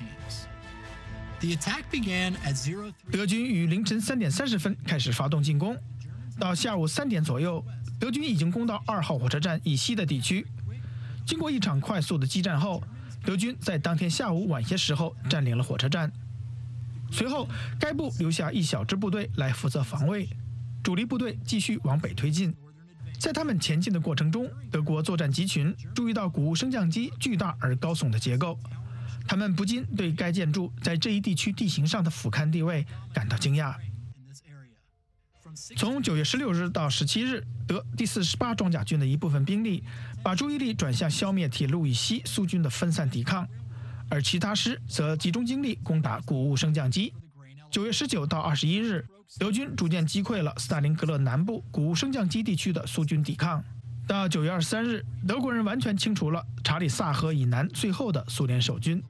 德军于凌晨三点三十分开始发动进攻，到下午三点左右，德军已经攻到二号火车站以西的地区。经过一场快速的激战后，德军在当天下午晚些时候占领了火车站。随后，该部留下一小支部队来负责防卫，主力部队继续往北推进。在他们前进的过程中，德国作战集群注意到谷物升降机巨大而高耸的结构，他们不禁对该建筑在这一地区地形上的俯瞰地位感到惊讶。从九月十六日到十七日，德第四十八装甲军的一部分兵力把注意力转向消灭铁路以西苏军的分散抵抗，而其他师则集中精力攻打谷物升降机。九月十九到二十一日，德军逐渐击溃了斯大林格勒南部谷物升降机地区的苏军抵抗。到九月二十三日，德国人完全清除了查理萨河以南最后的苏联守军。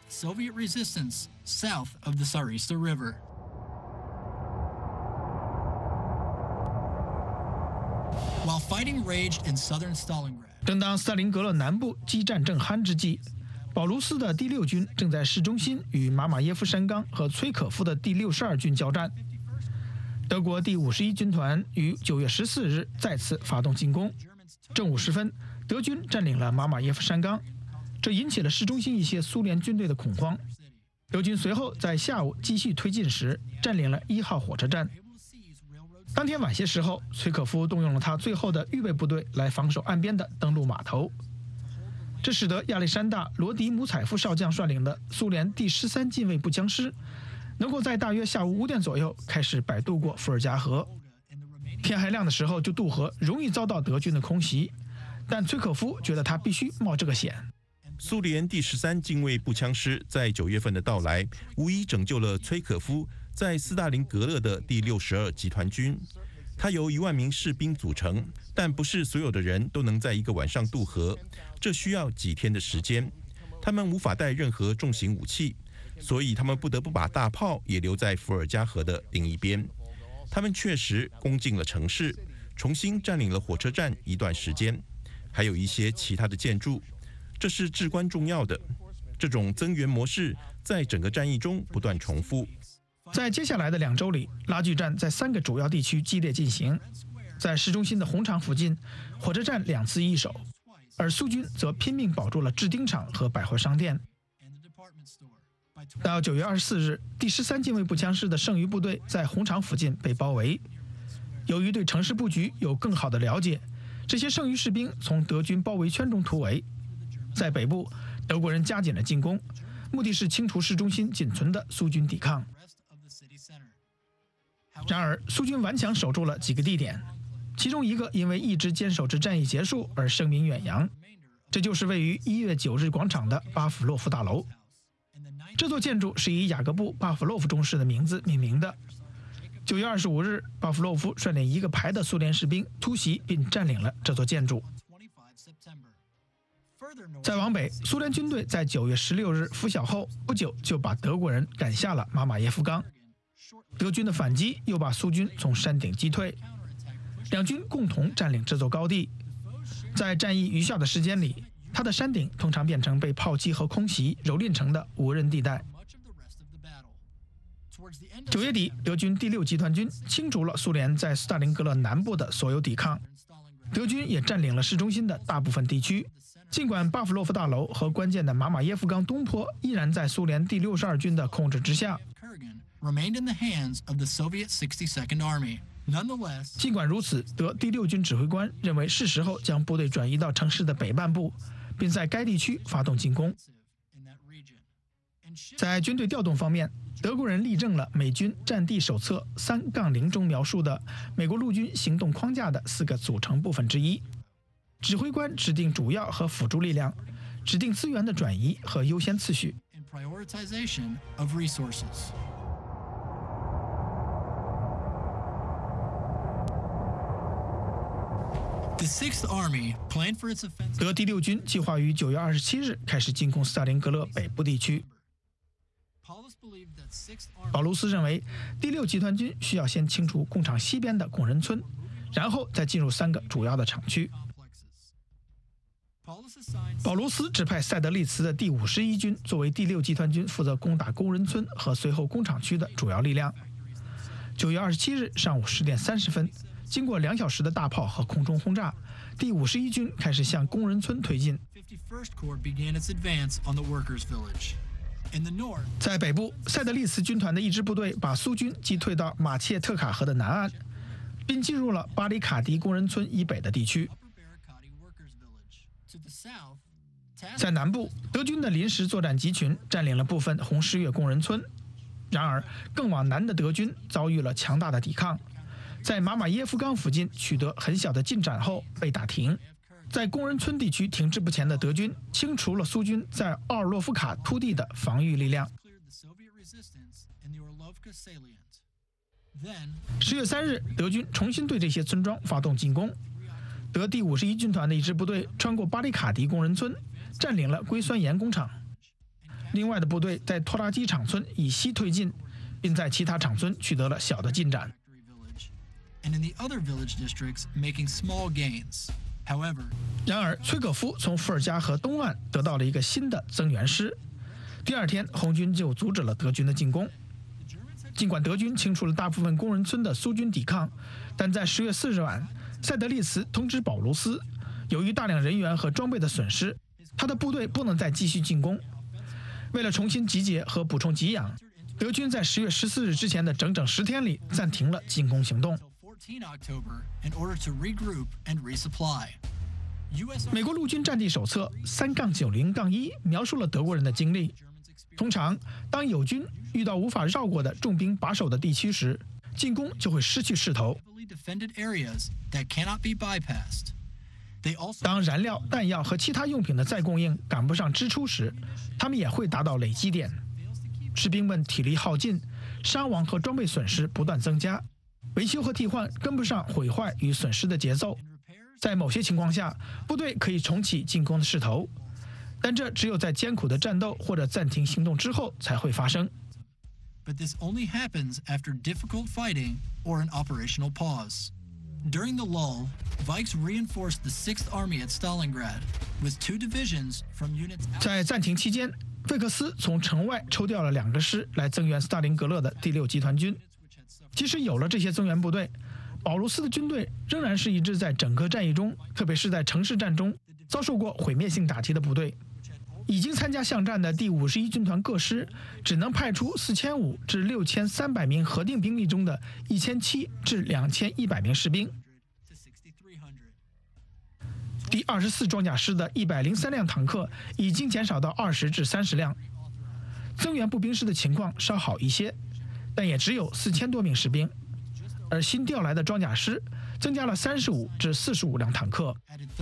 正当斯大林格勒南部激战正酣之际，保卢斯的第六军正在市中心与马马耶夫山冈和崔可夫的第六十二军交战。德国第五十一军团于九月十四日再次发动进攻。正午时分，德军占领了马马耶夫山冈，这引起了市中心一些苏联军队的恐慌。德军随后在下午继续推进时，占领了一号火车站。当天晚些时候，崔可夫动用了他最后的预备部队来防守岸边的登陆码头，这使得亚历山大·罗迪姆采夫少将率领的苏联第十三近卫步枪师能够在大约下午五点左右开始摆渡过伏尔加河。天还亮的时候就渡河，容易遭到德军的空袭，但崔可夫觉得他必须冒这个险。 苏联第十三近卫步枪师在九月份的到来，无疑拯救了崔可夫在斯大林格勒的第六十二集团军。它由一万名士兵组成，但不是所有的人都能在一个晚上渡河，这需要几天的时间。他们无法带任何重型武器，所以他们不得不把大炮也留在伏尔加河的另一边。他们确实攻进了城市，重新占领了火车站一段时间，还有一些其他的建筑，这是至关重要的。这种增援模式在整个战役中不断重复。 在接下来的两周里，拉锯战在三个主要地区激烈进行。 在市中心的红场附近，火车站两次易手，而苏军则拼命保住了制丁厂和百货商店。到九月二十四日，第十三近卫步枪师的剩余部队在红场附近被包围。由于对城市布局有更好的了解，这些剩余士兵从德军包围圈中突围。在北部，德国人加紧了进攻，目的是清除市中心仅存的苏军抵抗。然而，苏军顽强守住了几个地点，其中一个因为一直坚守至战役结束而声名远扬，这就是位于一月九日广场的巴甫洛夫大楼。这座建筑是以雅各布·巴甫洛夫中士的名字命名的。九月二十五日，巴甫洛夫率领一个排的苏联士兵突袭并占领了这座建筑。再往北，苏联军队在九月十六日拂晓后不久就把德国人赶下了马马耶夫冈。德军的反击又把苏军从山顶击退，两军共同占领这座高地。在战役余下的时间里，它的山顶通常变成被炮击和空袭蹂躏成的无人地带。九月底，德军第六集团军清除了苏联在斯大林格勒南部的所有抵抗，德军也占领了市中心的大部分地区。尽管巴甫洛夫大楼和关键的马马耶夫冈东坡依然在苏联第六十二军的控制之下。尽管如此，德第六军指挥官认为是时候将部队转移到城市的北半部，并在该地区发动进攻。在军队调动方面，德国人立正了美军战地手册三杠零中描述的美国陆军行动框架的四个组成部分之一。指挥官指定主要和辅助力量，指定资源的转移和优先次序。德第六军计划于九月二十七日开始进攻斯大林格勒北部地区。保卢斯认为，第六集团军需要先清除工厂西边的工人村，然后再进入三个主要的厂区。保卢斯指派塞德利茨的第五十一军作为第六集团军负责攻打工人村和随后工厂区的主要力量。九月二十七日上午十点三十分，经过两小时的大炮和空中轰炸，第五十一军开始向工人村推进。在北部，塞德利茨军团的一支部队把苏军击退到马切特卡河的南岸，并进入了巴里卡迪工人村以北的地区。在南部，德军的临时作战集群占领了部分红十月工人村。然而，更往南的德军遭遇了强大的抵抗，在马马耶夫冈附近取得很小的进展后被打停。在工人村地区停滞不前的德军清除了苏军在奥尔洛夫卡突地的防御力量。十月三日，德军重新对这些村庄发动进攻。德第五十一军团的一支部队穿过巴里卡迪工人村，占领了硅酸盐工厂。另外的部队在托拉基厂村以西推进，并在其他厂村取得了小的进展。然而，崔可夫从伏尔加河东岸得到了一个新的增援师。第二天，红军就阻止了德军的进攻。尽管德军清除了大部分工人村的苏军抵抗，但在十月四日晚，塞德利茨通知保卢斯，由于大量人员和装备的损失，他的部队不能再继续进攻。为了重新集结和补充给养，德军在十月十四日之前的整整十天里暂停了进攻行动。美国陆军战地手册三杠九零杠一描述了德国人的经历。通常，当友军遇到无法绕过的重兵把守的地区时，进攻就会失去势头。当燃料、弹药和其他用品的再供应赶不上支出时，他们也会达到累积点。士兵们体力耗尽，伤亡和装备损失不断增加，维修和替换跟不上毁坏与损失的节奏。在某些情况下，部队可以重启进攻的势头，但这只有在艰苦的战斗或者暂停行动之后才会发生。 But this only happens after difficult fighting or an operational pause. During the lull, Vikes reinforced the sixth Army at Stalingrad with two divisions from units. 在暂停期间，费克斯从城外抽调了两个师来增援斯大林格勒的第六集团军。即使有了这些增援部队， 保卢斯的军队仍然是一支在整个战役中，特别是在城市战中遭受过毁灭性打击的部队。已经参加巷战的第五十一军团各师只能派出四千五至六千三百名核定兵力中的一千七至两千一百名士兵。第二十四装甲师的一百零三辆坦克已经减少到二十至三十辆。增援步兵师的情况稍好一些，但也只有四千多名士兵。而新调来的装甲师增加了三十五至四十五辆坦克。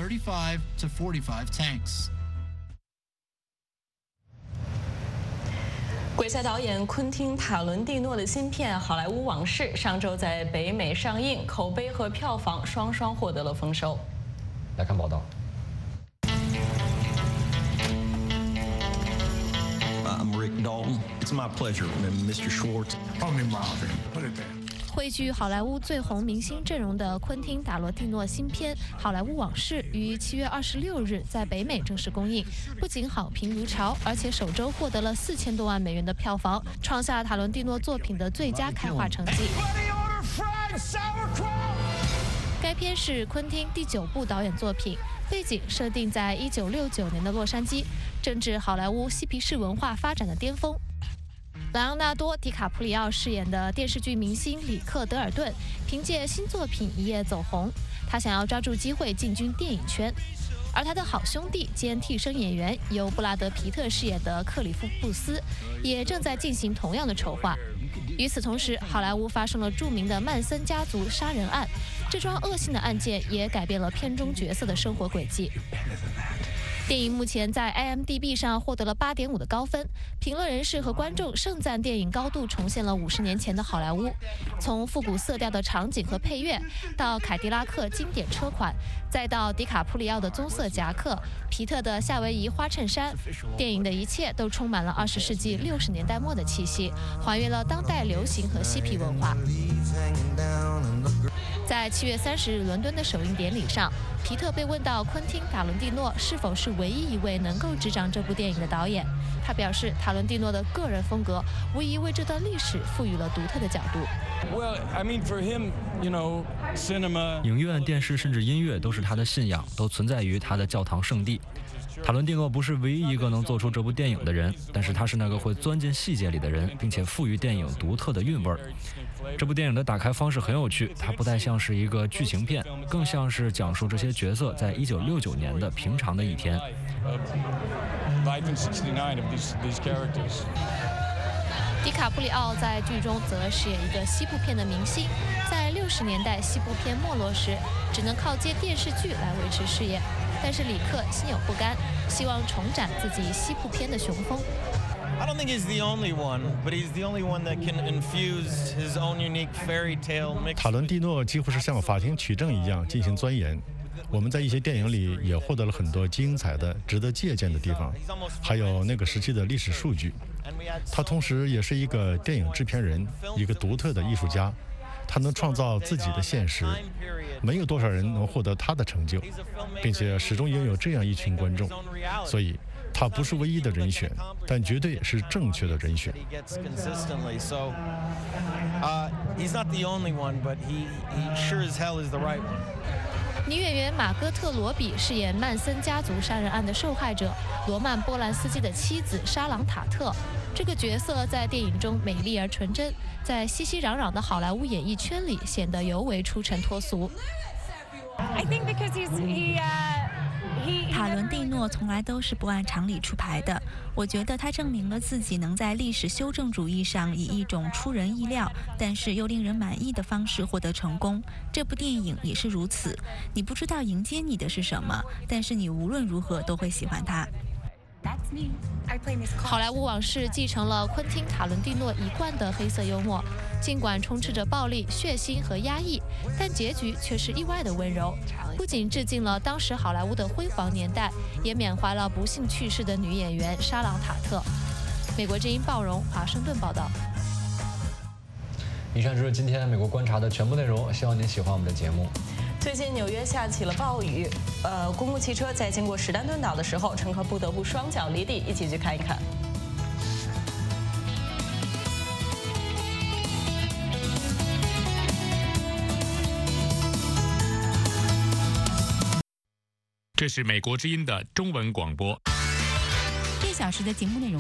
鬼才导演昆汀·塔伦蒂诺的新片《好莱坞往事》上周在北美上映，口碑和票房双双获得了丰收。 来看报道。 I'm Rick Dalton. It's my pleasure, Mister Schwartz. Call me Marvin. Put it there. 汇聚好莱坞最红明星阵容的昆汀·塔罗蒂诺新片《好莱坞往事》于七月二十六日在北美正式公映，不仅好评如潮，而且首周获得了四千多万美元的票房，创下塔伦蒂诺作品的最佳开画成绩。该片是昆汀第九部导演作品，背景设定在一九六九年的洛杉矶，正值好莱坞嬉皮士文化发展的巅峰。莱昂纳多·迪卡普里奥饰演的电视剧明星里克·德尔顿，凭借新作品一夜走红。他想要抓住机会进军电影圈，而他的好兄弟兼替身演员由布拉德·皮特饰演的克里夫·布斯，也正在进行同样的筹划。与此同时，好莱坞发生了著名的曼森家族杀人案，这桩恶性的案件也改变了片中角色的生活轨迹。电影目前在 I M D B 上获得了 八点五 的高分，评论人士和观众盛赞电影高度重现了五十年前的好莱坞，从复古色调的场景和配乐，到凯迪拉克经典车款，再到迪卡普里奥的棕色夹克、皮特的夏威夷花衬衫，电影的一切都充满了二十世纪六十年代末的气息，还原了当代流行和嬉皮文化。在七月三十日伦敦的首映典礼上，皮特被问到昆汀·塔伦蒂诺是否是唯一一位能够执掌这部电影的导演，他表示，塔伦蒂诺的个人风格无疑为这段历史赋予了独特的角度。 影院、电视甚至音乐都是他的信仰，都存在于他的教堂圣地。塔伦蒂诺不是唯一一个能做出这部电影的人，但是他是那个会钻进细节里的人，并且赋予电影独特的韵味儿。这部电影的打开方式很有趣，它不太像是一个剧情片，更像是讲述这些角色在一九六九年的平常的一天。 迪卡普里奥在剧中则饰演一个西部片的明星，在六十年代西部片没落时，只能靠接电视剧来维持事业。但是里克心有不甘，希望重展自己西部片的雄风。 I don't think he's the only one, but he's the only one that can infuse his own unique fairy tale mix. 塔伦蒂诺几乎是像法庭取证一样进行钻研。我们在一些电影里也获得了很多精彩的、值得借鉴的地方，还有那个时期的历史数据。他同时也是一个电影制片人，一个独特的艺术家。他能创造自己的现实，没有多少人能获得他的成就，并且始终拥有这样一群观众。所以，他不是唯一的人选，但绝对是正确的人选。 女演员玛戈特·罗比饰演曼森家族杀人案的受害者罗曼·波兰斯基的妻子莎朗·塔特。这个角色在电影中美丽而纯真，在熙熙攘攘的好莱坞演艺圈里显得尤为出尘脱俗。 I think because he's, he, uh... 塔伦蒂诺从来都是不按常理出牌的，我觉得他证明了自己能在历史修正主义上以一种出人意料，但是又令人满意的方式获得成功。这部电影也是如此，你不知道迎接你的是什么，但是你无论如何都会喜欢它。 好莱坞往事继承了昆汀·塔伦蒂诺一贯的黑色幽默，尽管充斥着暴力、血腥和压抑，但结局却是意外的温柔。不仅致敬了当时好莱坞的辉煌年代，也缅怀了不幸去世的女演员莎朗·塔特。美国之音鲍荣华盛顿报道。 以上就是今天美国观察的全部内容，希望您喜欢我们的节目。 最近纽约下起了暴雨，呃，公共汽车在经过史丹顿岛的时候，乘客不得不双脚离地，一起去看一看。 这是美国之音的中文广播。 这小时的节目内容。